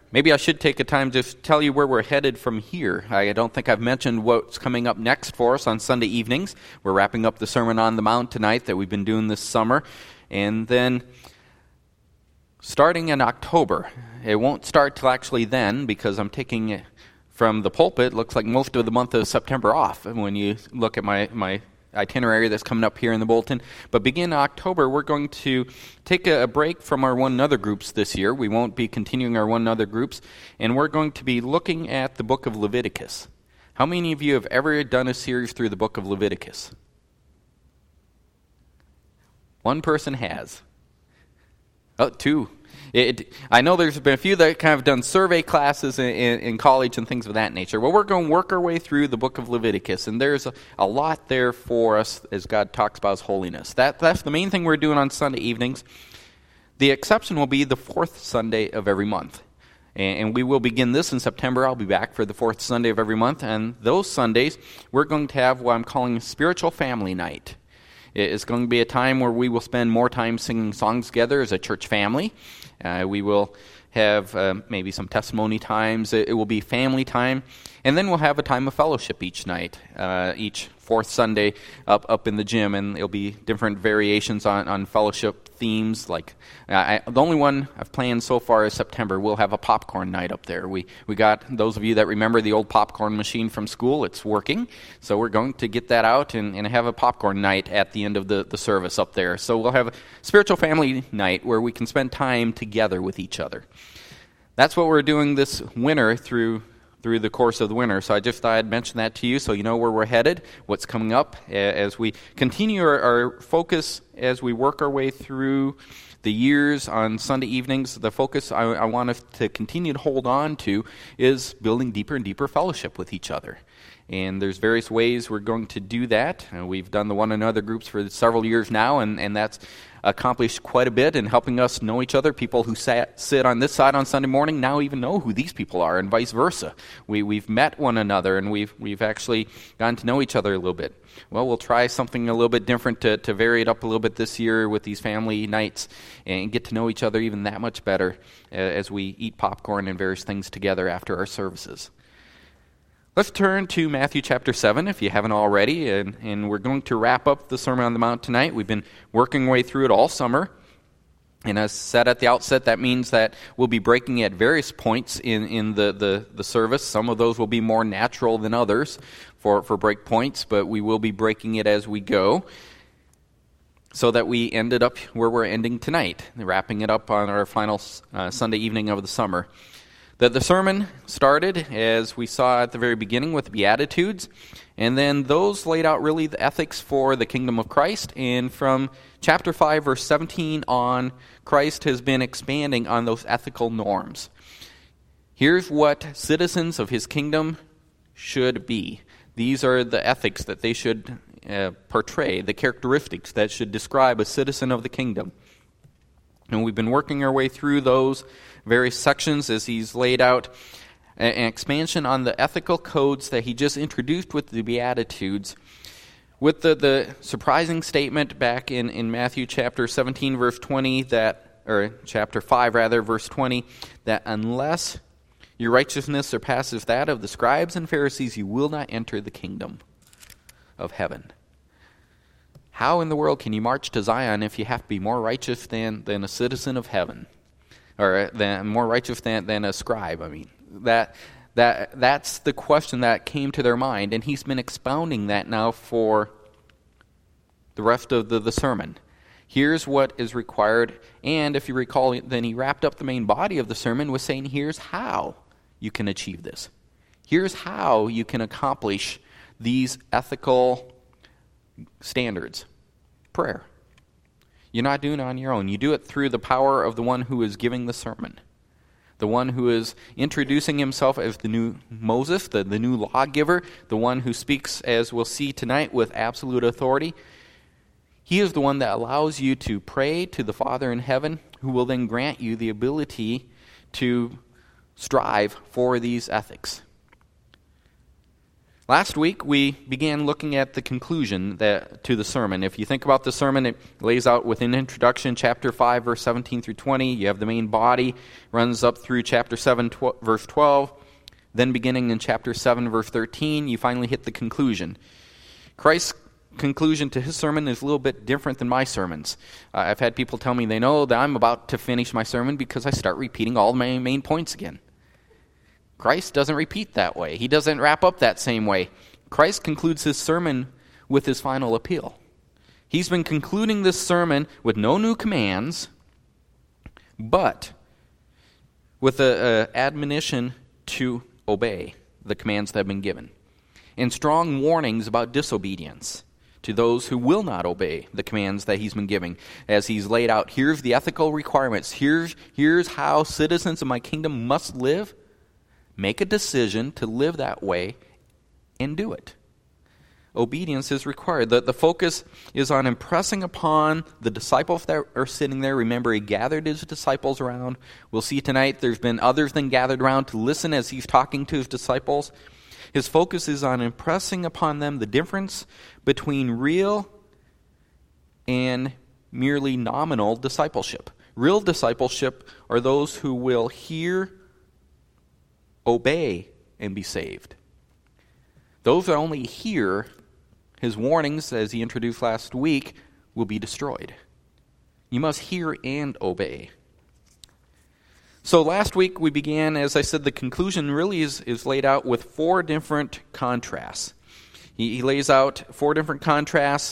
Maybe I should take a time to tell you where we're headed from here. I don't think I've mentioned what's coming up next for us on Sunday evenings. We're wrapping up the Sermon on the Mount tonight that we've been doing this summer. And then starting in October, it won't start till actually then because I'm taking from the pulpit, looks like most of the month of September off when you look at my itinerary that's coming up here in the bulletin. But beginning in October, we're going to take a break from our One Another groups this year. We won't be continuing our One Another groups, and we're going to be looking at the book of Leviticus. How many of you have ever done a series through the book of Leviticus? One person has. Oh, two. I know there's been a few that kind of done survey classes in college and things of that nature. Well, we're going to work our way through the book of Leviticus, and there's a lot there for us as God talks about His holiness. That's the main thing we're doing on Sunday evenings. The exception will be the fourth Sunday of every month. And we will begin this in September. I'll be back for the fourth Sunday of every month, and those Sundays we're going to have what I'm calling Spiritual Family Night. It's going to be a time where we will spend more time singing songs together as a church family. We will have maybe some testimony times. It will be family time. And then we'll have a time of fellowship each night, each fourth Sunday up in the gym. And it'll be different variations on fellowship themes. Like the only one I've planned so far is September. We'll have a popcorn night up there. We got, those of you that remember the old popcorn machine from school, it's working. So we're going to get that out and have a popcorn night at the end of the service up there. So we'll have a spiritual family night where we can spend time together with each other. That's what we're doing this winter through the course of the winter. So I just thought I'd mention that to you so you know where we're headed, what's coming up as we continue our focus as we work our way through the years on Sunday evenings. The focus I want us to continue to hold on to is building deeper and deeper fellowship with each other. And there's various ways we're going to do that. We've done the One Another groups for several years now, and that's accomplished quite a bit in helping us know each other. People who sit on this side on Sunday morning now even know who these people are, and vice versa. We've met one another, and we've actually gotten to know each other a little bit. Well, we'll try something a little bit different to vary it up a little bit this year with these family nights and get to know each other even that much better as we eat popcorn and various things together after our services. Let's turn to Matthew chapter 7, if you haven't already, and we're going to wrap up the Sermon on the Mount tonight. We've been working our way through it all summer, and as said at the outset, that means that we'll be breaking at various points in the service. Some of those will be more natural than others for break points, but we will be breaking it as we go, so that we ended up where we're ending tonight, wrapping it up on our final Sunday evening of the summer. The sermon started, as we saw at the very beginning, with the Beatitudes, and then those laid out really the ethics for the kingdom of Christ, and from chapter 5, verse 17 on, Christ has been expanding on those ethical norms. Here's what citizens of His kingdom should be. These are the ethics that they should portray, the characteristics that should describe a citizen of the kingdom. And we've been working our way through those various sections as He's laid out an expansion on the ethical codes that He just introduced with the Beatitudes, with the surprising statement back in Matthew chapter 17, verse 20, or chapter 5 rather, verse 20, that unless your righteousness surpasses that of the scribes and Pharisees, you will not enter the kingdom of heaven. How in the world can you march to Zion if you have to be more righteous than a citizen of heaven? Or more righteous than a scribe? I mean, that's the question that came to their mind, and He's been expounding that now for the rest of the sermon. Here's what is required, and if you recall, then He wrapped up the main body of the sermon with saying, here's how you can achieve this. Here's how you can accomplish these ethical standards. Prayer. You're not doing it on your own. You do it through the power of the one who is giving the sermon. The one who is introducing himself as the new Moses, the new lawgiver, the one who speaks, as we'll see tonight, with absolute authority. He is the one that allows you to pray to the Father in heaven, who will then grant you the ability to strive for these ethics. Last week, we began looking at the conclusion to the sermon. If you think about the sermon, it lays out within introduction, chapter 5, verse 17 through 20. You have the main body, runs up through chapter 7, verse 12. Then beginning in chapter 7, verse 13, you finally hit the conclusion. Christ's conclusion to his sermon is a little bit different than my sermons. I've had people tell me they know that I'm about to finish my sermon because I start repeating all my main points again. Christ doesn't repeat that way. He doesn't wrap up that same way. Christ concludes his sermon with his final appeal. He's been concluding this sermon with no new commands, but with an admonition to obey the commands that have been given, and strong warnings about disobedience to those who will not obey the commands that he's been giving. As he's laid out, here's the ethical requirements. Here's how citizens of my kingdom must live. Make a decision to live that way and do it. Obedience is required. The focus is on impressing upon the disciples that are sitting there. Remember, he gathered his disciples around. We'll see tonight there's been others than gathered around to listen as he's talking to his disciples. His focus is on impressing upon them the difference between real and merely nominal discipleship. Real discipleship are those who will hear, obey, and be saved. Those that only hear his warnings, as he introduced last week, will be destroyed. You must hear and obey. So last week we began, as I said, the conclusion really is laid out with four different contrasts. He lays out four different contrasts,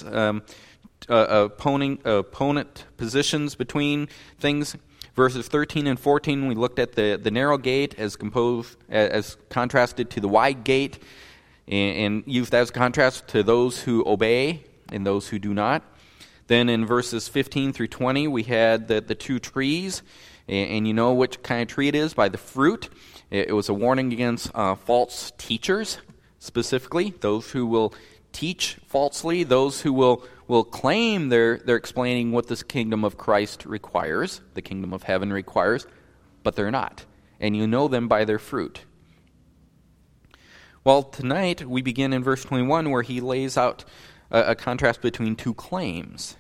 opponent positions between things. Verses 13 and 14, we looked at the narrow gate as contrasted to the wide gate, and used that as a contrast to those who obey and those who do not. Then in verses 15 through 20, we had the two trees, and you know which kind of tree it is by the fruit. It was a warning against false teachers, specifically those who will teach falsely, those who will claim they're explaining what this kingdom of Christ requires, the kingdom of heaven requires, but they're not. And you know them by their fruit. Well, tonight we begin in verse 21 where he lays out a contrast between two claims.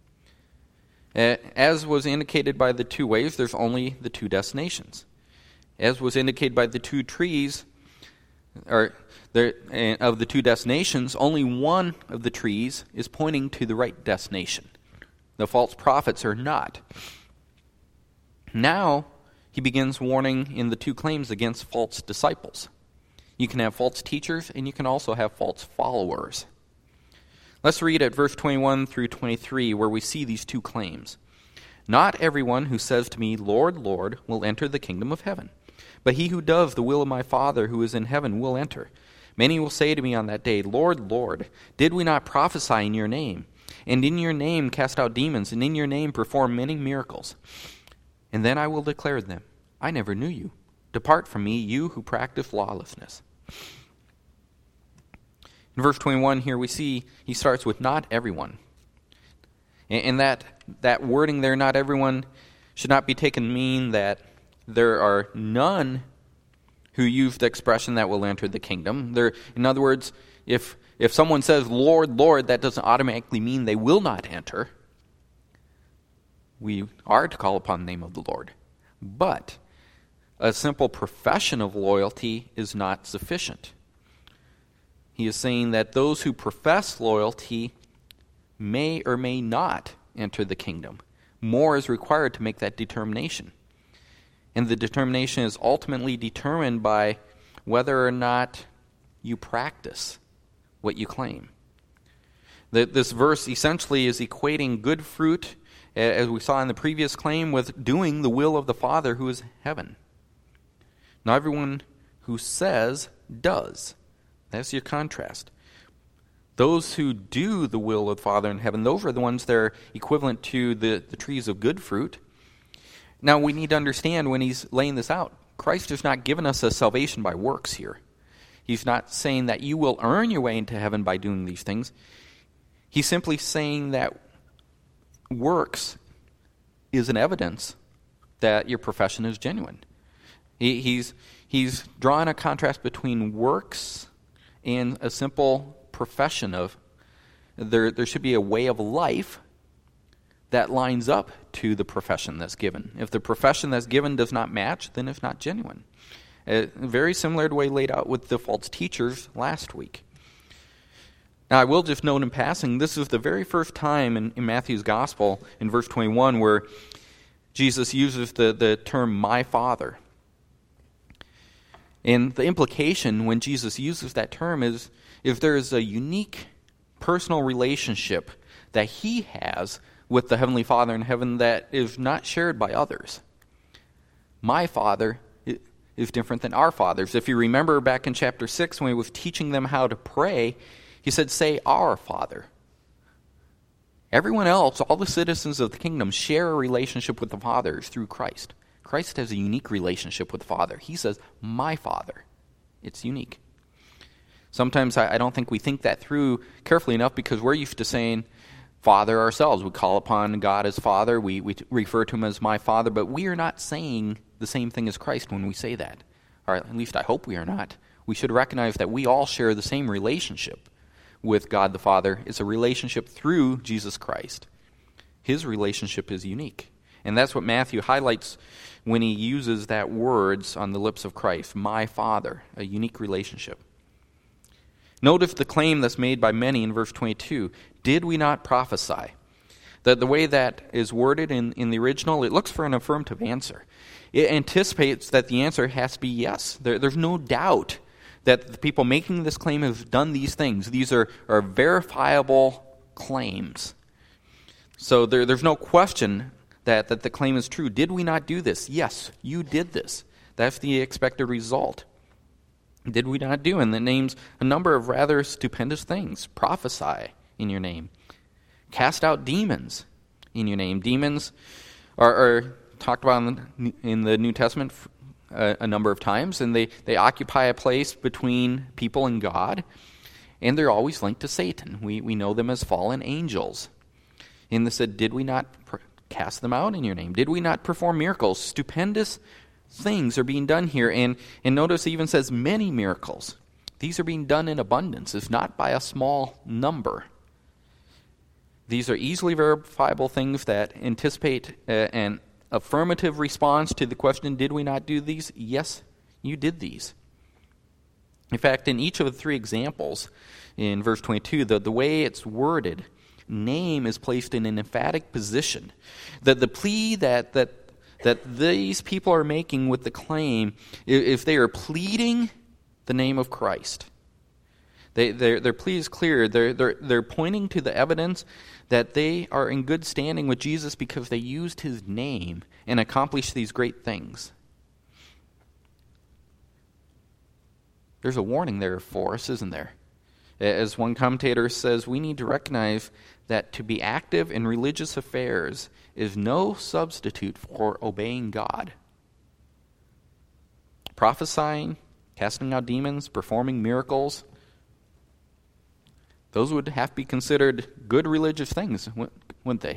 As was indicated by the two ways, there's only the two destinations. As was indicated by the two trees, of the two destinations, only one of the trees is pointing to the right destination. The false prophets are not. Now, he begins warning in the two claims against false disciples. You can have false teachers, and you can also have false followers. Let's read at verse 21 through 23, where we see these two claims. Not everyone who says to me, Lord, Lord, will enter the kingdom of heaven, but he who does the will of my Father who is in heaven will enter. Many will say to me on that day, Lord, Lord, did we not prophesy in your name? And in your name cast out demons, and in your name perform many miracles? And then I will declare to them, I never knew you. Depart from me, you who practice lawlessness. In verse 21 here we see he starts with not everyone. And that wording there, not everyone, should not be taken to mean that there are none who use the expression that will enter the kingdom. In other words, if someone says, Lord, Lord, that doesn't automatically mean they will not enter. We are to call upon the name of the Lord. But a simple profession of loyalty is not sufficient. He is saying that those who profess loyalty may or may not enter the kingdom. More is required to make that determination. And the determination is ultimately determined by whether or not you practice what you claim. This verse essentially is equating good fruit, as we saw in the previous claim, with doing the will of the Father who is in heaven. Not everyone who says does. That's your contrast. Those who do the will of the Father in heaven, those are the ones that are equivalent to the trees of good fruit. Now, we need to understand when he's laying this out, Christ has not given us a salvation by works here. He's not saying that you will earn your way into heaven by doing these things. He's simply saying that works is an evidence that your profession is genuine. He's drawing a contrast between works and a simple profession of there should be a way of life that lines up to the profession that's given. If the profession that's given does not match, then it's not genuine. Very similar to the way laid out with the false teachers last week. Now, I will just note in passing, this is the very first time in Matthew's Gospel, in verse 21, where Jesus uses the term, my Father. And the implication when Jesus uses that term is if there is a unique personal relationship that he has with the Heavenly Father in heaven that is not shared by others. My Father is different than our fathers. If you remember back in chapter 6 when he was teaching them how to pray, he said, say, our Father. Everyone else, all the citizens of the kingdom, share a relationship with the Father through Christ. Christ has a unique relationship with the Father. He says, my Father. It's unique. Sometimes I don't think we think that through carefully enough because we're used to saying Father ourselves. We call upon God as Father. We refer to him as my Father, but we are not saying the same thing as Christ when we say that. Or at least I hope we are not. We should recognize that we all share the same relationship with God the Father. It's a relationship through Jesus Christ. His relationship is unique. And that's what Matthew highlights when he uses that words on the lips of Christ, my Father, a unique relationship. Notice the claim that's made by many in verse 22, did we not prophesy? The way that is worded in the original, it looks for an affirmative answer. It anticipates that the answer has to be yes. There's no doubt that the people making this claim have done these things. These are verifiable claims. So there's no question that the claim is true. Did we not do this? Yes, you did this. That's the expected result. Did we not do? And it names a number of rather stupendous things. Prophesy in your name. Cast out demons in your name. Demons are talked about in the New Testament a number of times, and they occupy a place between people and God, and they're always linked to Satan. We know them as fallen angels. And they said, did we not cast them out in your name? Did we not perform miracles? Stupendous things are being done here. And notice it even says many miracles. These are being done in abundance. It's not by a small number. These are easily verifiable things that anticipate an affirmative response to the question, did we not do these? Yes, you did these. In fact, in each of the three examples in verse 22, the way it's worded, name is placed in an emphatic position. That the plea that these people are making with the claim, if they are pleading the name of Christ, their plea is clear. They're pointing to the evidence that they are in good standing with Jesus because they used his name and accomplished these great things. There's a warning there for us, isn't there? As one commentator says, we need to recognize that to be active in religious affairs is no substitute for obeying God. Prophesying, casting out demons, performing miracles, those would have to be considered good religious things, wouldn't they?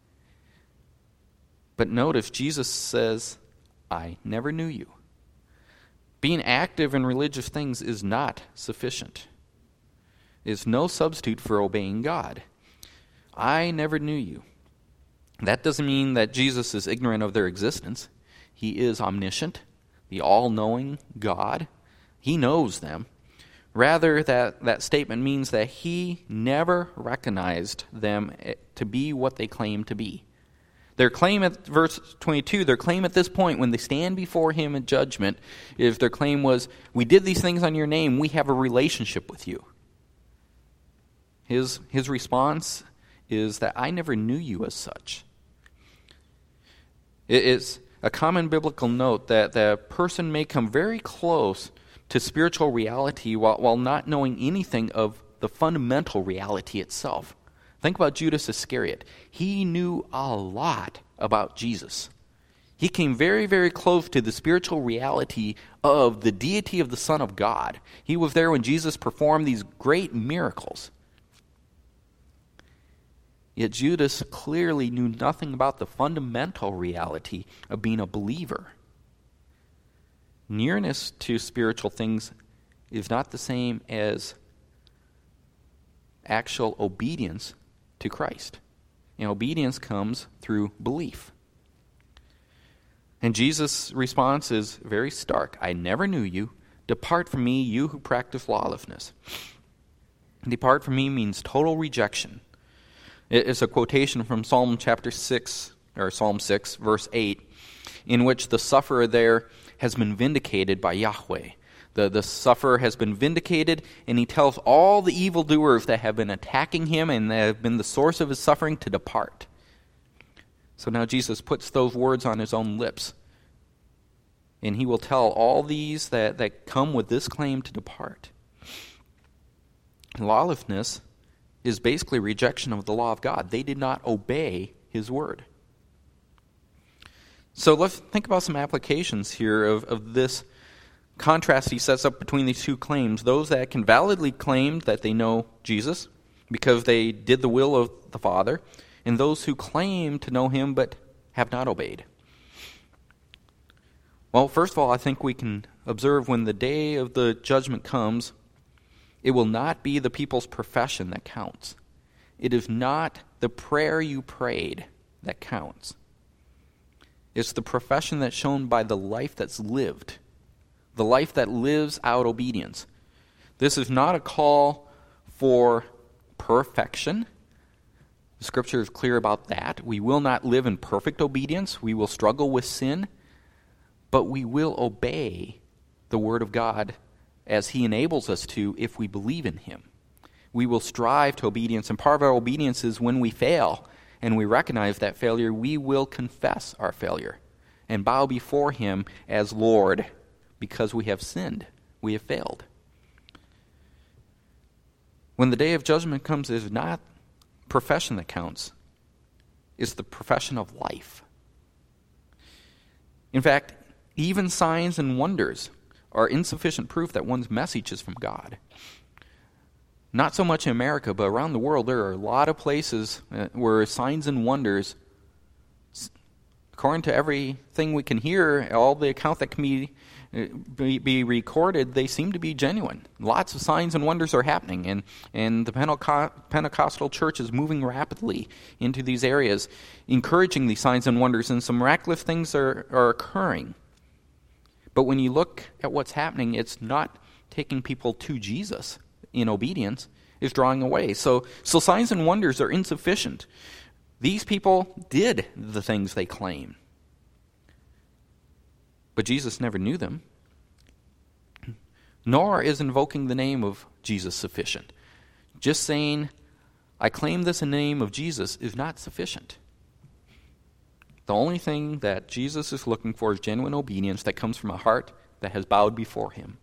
But notice Jesus says, I never knew you. Being active in religious things is not sufficient. It's no substitute for obeying God. I never knew you. That doesn't mean that Jesus is ignorant of their existence. He is omniscient, the all-knowing God. He knows them. Rather, that statement means that he never recognized them to be what they claim to be. Their claim at verse 22, their claim at this point when they stand before him in judgment, is their claim was, we did these things on your name, we have a relationship with you. His response is that I never knew you as such. It's a common biblical note that the person may come very close to spiritual reality while not knowing anything of the fundamental reality itself. Think about Judas Iscariot. He knew a lot about Jesus. He came very, very close to the spiritual reality of the deity of the Son of God. He was there when Jesus performed these great miracles. Yet Judas clearly knew nothing about the fundamental reality of being a believer. Nearness to spiritual things is not the same as actual obedience to Christ. And obedience comes through belief. And Jesus' response is very stark. I never knew you. Depart from me, you who practice lawlessness. Depart from me means total rejection. It's a quotation from Psalm chapter 6, or Psalm 6, verse 8, in which the sufferer there has been vindicated by Yahweh. The sufferer has been vindicated, and he tells all the evildoers that have been attacking him and that have been the source of his suffering to depart. So now Jesus puts those words on his own lips, and he will tell all these that come with this claim to depart. Lawlessness is basically rejection of the law of God. They did not obey his word. So let's think about some applications here of this contrast he sets up between these two claims. Those that can validly claim that they know Jesus because they did the will of the Father, and those who claim to know him but have not obeyed. Well, first of all, I think we can observe when the day of the judgment comes, it will not be the people's profession that counts. It is not the prayer you prayed that counts. It's the profession that's shown by the life that's lived, the life that lives out obedience. This is not a call for perfection. The Scripture is clear about that. We will not live in perfect obedience. We will struggle with sin, but we will obey the Word of God as he enables us to if we believe in him. We will strive to obedience, and part of our obedience is when we fail and we recognize that failure, we will confess our failure and bow before him as Lord because we have sinned, we have failed. When the day of judgment comes, it is not profession that counts, it's the profession of life. In fact, even signs and wonders are insufficient proof that one's message is from God. Not so much in America, but around the world, there are a lot of places where signs and wonders, according to everything we can hear, all the account that can be recorded, they seem to be genuine. Lots of signs and wonders are happening, and the Pentecostal church is moving rapidly into these areas, encouraging these signs and wonders, and some miraculous things are occurring. But when you look at what's happening, it's not taking people to Jesus in obedience, it's drawing away. So signs and wonders are insufficient. These people did the things they claim. But Jesus never knew them. Nor is invoking the name of Jesus sufficient. Just saying, I claim this in the name of Jesus is not sufficient. The only thing that Jesus is looking for is genuine obedience that comes from a heart that has bowed before him.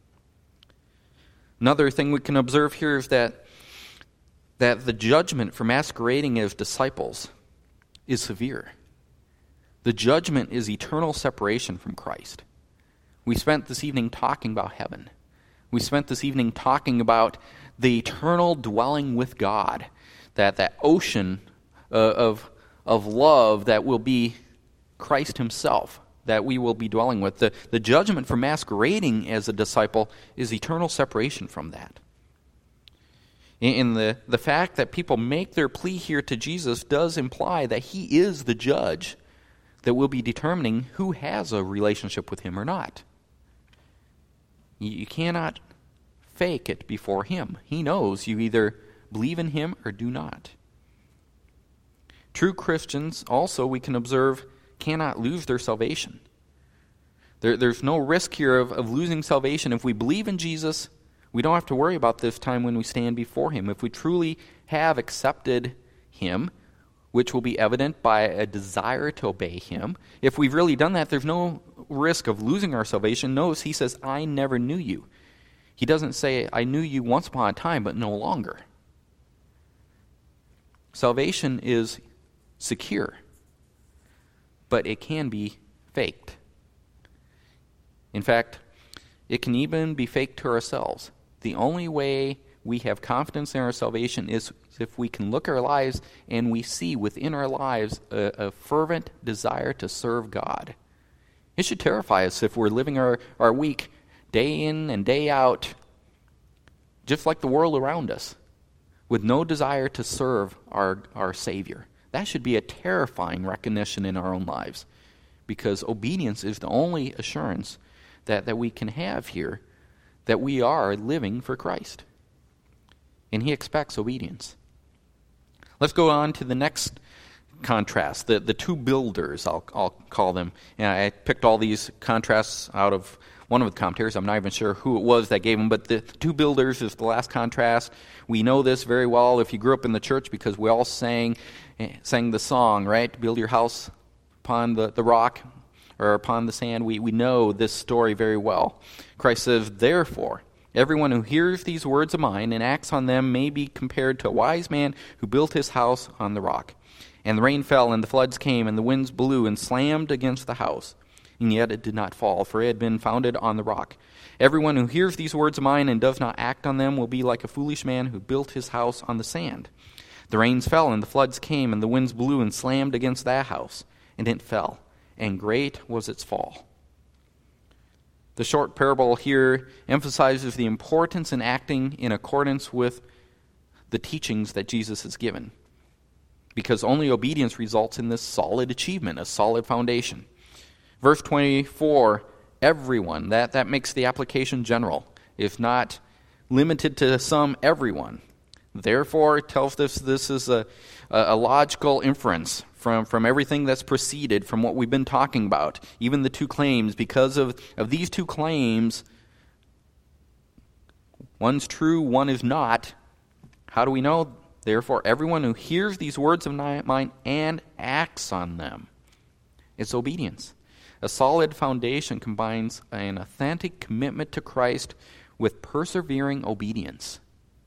Another thing we can observe here is that the judgment for masquerading as disciples is severe. The judgment is eternal separation from Christ. We spent this evening talking about heaven. We spent this evening talking about the eternal dwelling with God, that ocean of love that will be Christ himself, that we will be dwelling with. The judgment for masquerading as a disciple is eternal separation from that. And the fact that people make their plea here to Jesus does imply that he is the judge that will be determining who has a relationship with him or not. You cannot fake it before him. He knows you either believe in him or do not. True Christians, also, we can observe, cannot lose their salvation. There's no risk here of losing salvation. If we believe in Jesus, we don't have to worry about this time when we stand before him. If we truly have accepted him, which will be evident by a desire to obey him, if we've really done that, there's no risk of losing our salvation. Notice he says, I never knew you. He doesn't say, I knew you once upon a time, but no longer. Salvation is secure, but it can be faked. In fact, it can even be faked to ourselves. The only way we have confidence in our salvation is if we can look at our lives and we see within our lives a fervent desire to serve God. It should terrify us if we're living our week day in and day out, just like the world around us, with no desire to serve our Savior. That should be a terrifying recognition in our own lives, because obedience is the only assurance that we can have here that we are living for Christ. And he expects obedience. Let's go on to the next contrast, the two builders, I'll call them. And I picked all these contrasts out of one of the commentaries. I'm not even sure who it was that gave them, but the two builders is the last contrast. We know this very well if you grew up in the church, because we all sang the song, right? Build your house upon the rock or upon the sand. We know this story very well. Christ says, therefore, everyone who hears these words of mine and acts on them may be compared to a wise man who built his house on the rock. And the rain fell, and the floods came, and the winds blew and slammed against the house. And yet it did not fall, for it had been founded on the rock. Everyone who hears these words of mine and does not act on them will be like a foolish man who built his house on the sand. The rains fell, and the floods came, and the winds blew and slammed against that house, and it fell, and great was its fall. The short parable here emphasizes the importance in acting in accordance with the teachings that Jesus has given, because only obedience results in this solid achievement, a solid foundation. Verse 24, everyone, that makes the application general, if not limited to some, everyone. Therefore, it tells us this is a logical inference from everything that's proceeded, from what we've been talking about, even the two claims. Because of these two claims, one's true, one is not. How do we know? Therefore, everyone who hears these words of mine and acts on them. It's obedience. A solid foundation combines an authentic commitment to Christ with persevering obedience.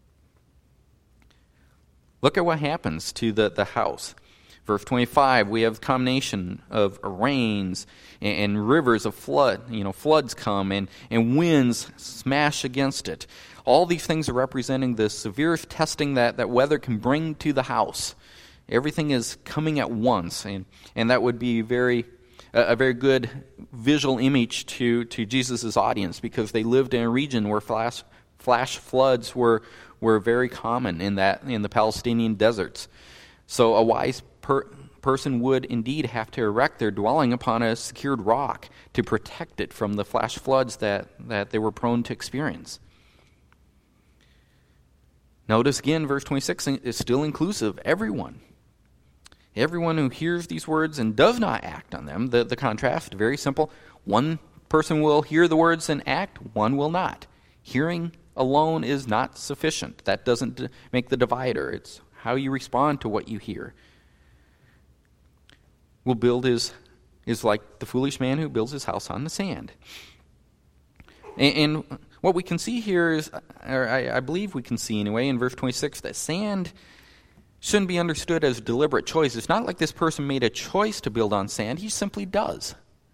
Look at what happens to the house. Verse 25, we have combination of rains and rivers of flood. Floods come and winds smash against it. All these things are representing the severest testing that weather can bring to the house. Everything is coming at once, and that would be a very good visual image to Jesus' audience, because they lived in a region where flash floods were very common in the Palestinian deserts. So a wise person would indeed have to erect their dwelling upon a secured rock to protect it from the flash floods that they were prone to experience. Notice again, verse 26 is still inclusive, everyone. Everyone who hears these words and does not act on them, the contrast, very simple. One person will hear the words and act, one will not. Hearing alone is not sufficient. That doesn't make the divider. It's how you respond to what you hear. Is like the foolish man who builds his house on the sand. And what we can see here is, or I believe we can see anyway, in verse 26, that sand shouldn't be understood as a deliberate choice. It's not like this person made a choice to build on sand. He simply does.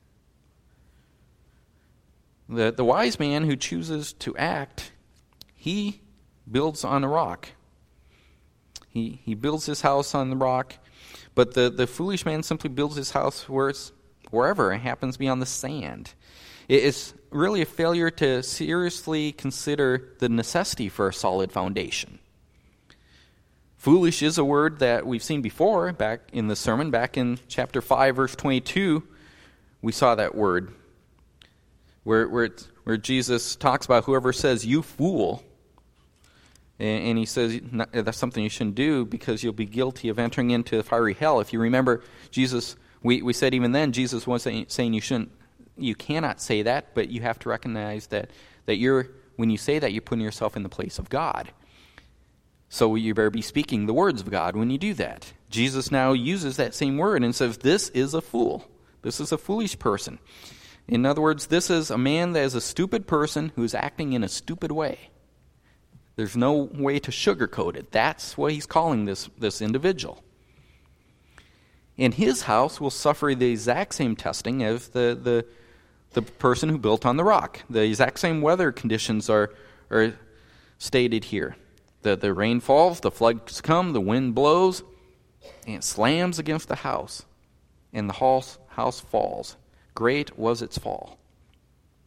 The wise man who chooses to act, he builds on a rock. He builds his house on the rock, but the foolish man simply builds his house wherever it happens to be on the sand. It's really a failure to seriously consider the necessity for a solid foundation. Foolish is a word that we've seen before back in the sermon. Back in chapter 5, verse 22, we saw that word where Jesus talks about whoever says, "You fool," and he says that's something you shouldn't do because you'll be guilty of entering into the fiery hell. If you remember, Jesus, we said even then, Jesus wasn't saying you cannot say that, but you have to recognize that when you say that, you're putting yourself in the place of God. So you better be speaking the words of God when you do that. Jesus now uses that same word and says, this is a fool. This is a foolish person. In other words, this is a man that is a stupid person who is acting in a stupid way. There's no way to sugarcoat it. That's what he's calling this individual. And his house will suffer the exact same testing as the person who built on the rock. The exact same weather conditions are stated here. The rain falls, the floods come, the wind blows, and it slams against the house, and the house falls. Great was its fall.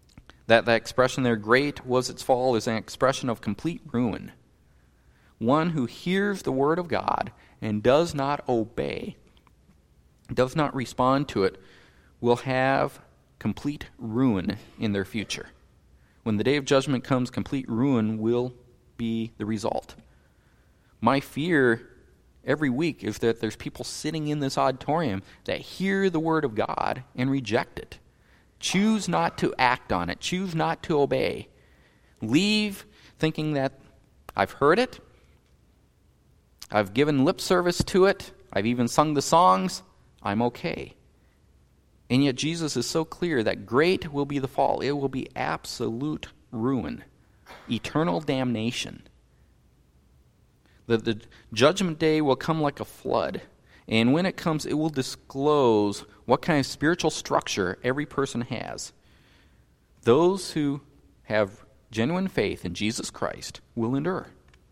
That expression there, great was its fall, is an expression of complete ruin. One who hears the word of God and does not obey, does not respond to it, will have complete ruin in their future. When the day of judgment comes, complete ruin will be the result. My fear every week is that there's people sitting in this auditorium that hear the word of God and reject it. Choose not to act on it. Choose not to obey. Leave thinking that I've heard it. I've given lip service to it. I've even sung the songs. I'm okay. And yet Jesus is so clear that great will be the fall. It will be absolute ruin, eternal damnation. The judgment day will come like a flood. And when it comes, it will disclose what kind of spiritual structure every person has. Those who have genuine faith in Jesus Christ will endure.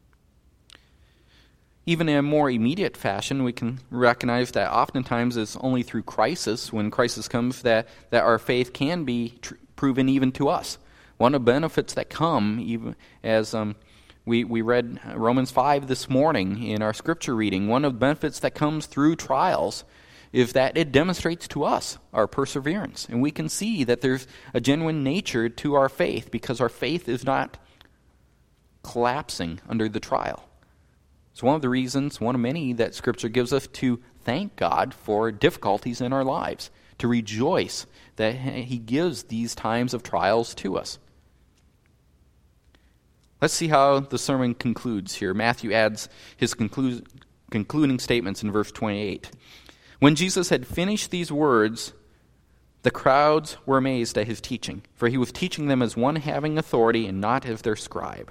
Even in a more immediate fashion, we can recognize that oftentimes it's only through crisis, when crisis comes, that our faith can be proven even to us. One of the benefits that come, even as we read Romans 5 this morning in our scripture reading, one of the benefits that comes through trials is that it demonstrates to us our perseverance. And we can see that there's a genuine nature to our faith because our faith is not collapsing under the trial. It's one of the reasons, one of many, that Scripture gives us to thank God for difficulties in our lives, to rejoice that He gives these times of trials to us. Let's see how the sermon concludes here. Matthew adds his concluding statements in verse 28. When Jesus had finished these words, the crowds were amazed at his teaching, for he was teaching them as one having authority and not as their scribe.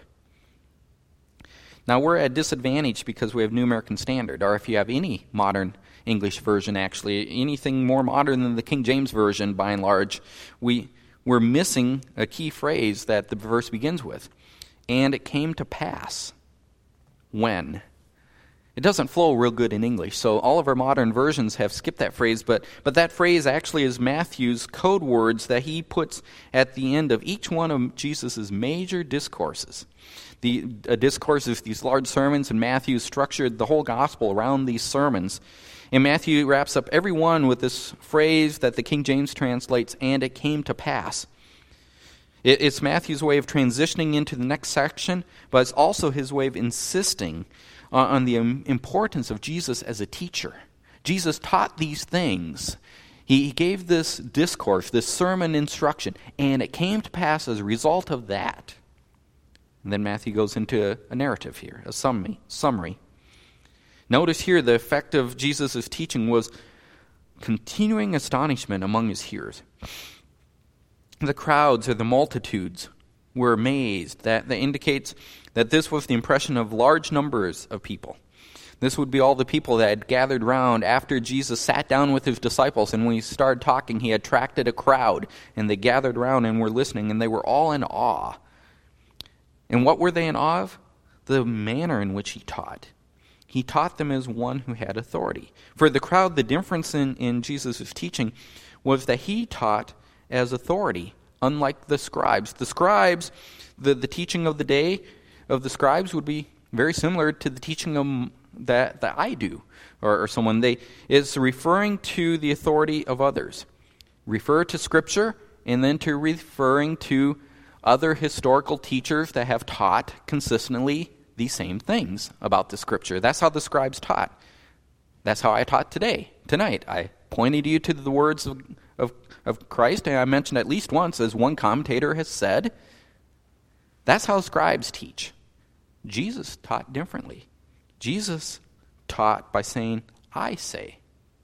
Now, we're at a disadvantage because we have New American Standard, or if you have any modern English version, actually, anything more modern than the King James Version, by and large, we're missing a key phrase that the verse begins with. And it came to pass when. It doesn't flow real good in English, so all of our modern versions have skipped that phrase, but that phrase actually is Matthew's code words that he puts at the end of each one of Jesus' major discourses. The discourse is these large sermons, and Matthew structured the whole gospel around these sermons. And Matthew wraps up every one with this phrase that the King James translates, and it came to pass. It's Matthew's way of transitioning into the next section, but it's also his way of insisting on the importance of Jesus as a teacher. Jesus taught these things. He gave this discourse, this sermon instruction, and it came to pass as a result of that. And then Matthew goes into a narrative here, a summary. Notice here the effect of Jesus' teaching was continuing astonishment among his hearers. The crowds or the multitudes were amazed. That indicates that this was the impression of large numbers of people. This would be all the people that had gathered round after Jesus sat down with his disciples, and when he started talking, he attracted a crowd, and they gathered around and were listening, and they were all in awe. And what were they in awe of? The manner in which he taught. He taught them as one who had authority. For the crowd, the difference in Jesus' teaching was that he taught as authority, unlike the scribes. The scribes, the teaching of the day of the scribes would be very similar to the teaching that I do, or someone. It's referring to the authority of others. Refer to Scripture, and then to referring to other historical teachers that have taught consistently the same things about the Scripture. That's how the scribes taught. That's how I taught tonight. I pointed you to the words of Christ, and I mentioned at least once, as one commentator has said, that's how scribes teach. Jesus taught differently. Jesus taught by saying, I say.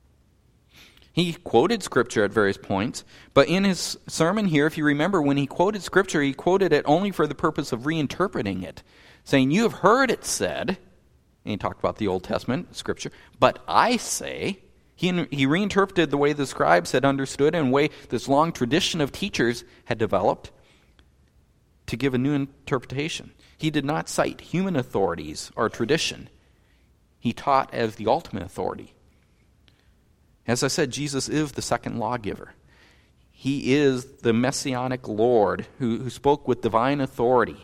He quoted Scripture at various points, but in his sermon here, if you remember, when he quoted Scripture, he quoted it only for the purpose of reinterpreting it, saying, you have heard it said, and he talked about the Old Testament Scripture, but I say. He reinterpreted the way the scribes had understood and the way this long tradition of teachers had developed to give a new interpretation. He did not cite human authorities or tradition. He taught as the ultimate authority. As I said, Jesus is the second lawgiver. He is the Messianic Lord who spoke with divine authority.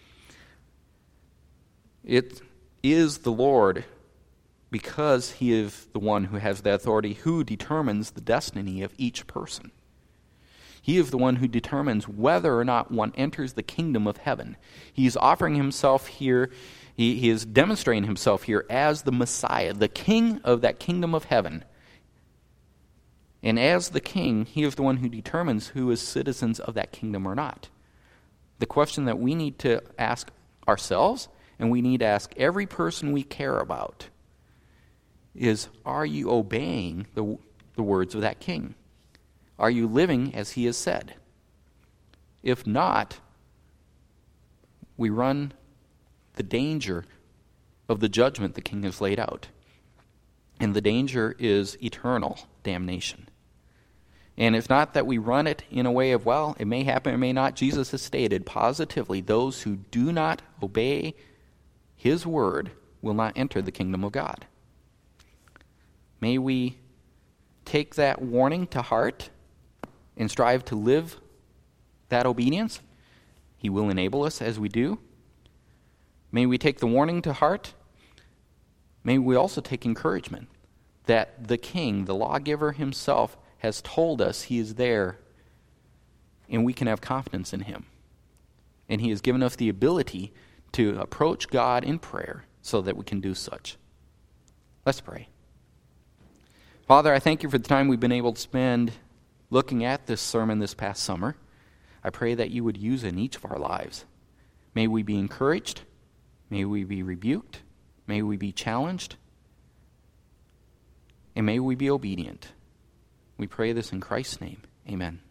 It is the Lord because he is the one who has the authority, who determines the destiny of each person. He is the one who determines whether or not one enters the kingdom of heaven. He is offering himself here, he is demonstrating himself here as the Messiah, the king of that kingdom of heaven. And as the king, he is the one who determines who is citizens of that kingdom or not. The question that we need to ask ourselves, and we need to ask every person we care about, is, are you obeying the words of that king? Are you living as he has said? If not, we run the danger of the judgment the king has laid out. And the danger is eternal damnation. And it's not that we run it in a way of, well, it may happen, it may not. Jesus has stated positively, those who do not obey his word will not enter the kingdom of God. May we take that warning to heart and strive to live that obedience. He will enable us as we do. May we take the warning to heart. May we also take encouragement that the king, the lawgiver himself, has told us he is there and we can have confidence in him. And he has given us the ability to approach God in prayer so that we can do such. Let's pray. Father, I thank you for the time we've been able to spend looking at this sermon this past summer. I pray that you would use it in each of our lives. May we be encouraged. May we be rebuked. May we be challenged. And may we be obedient. We pray this in Christ's name. Amen.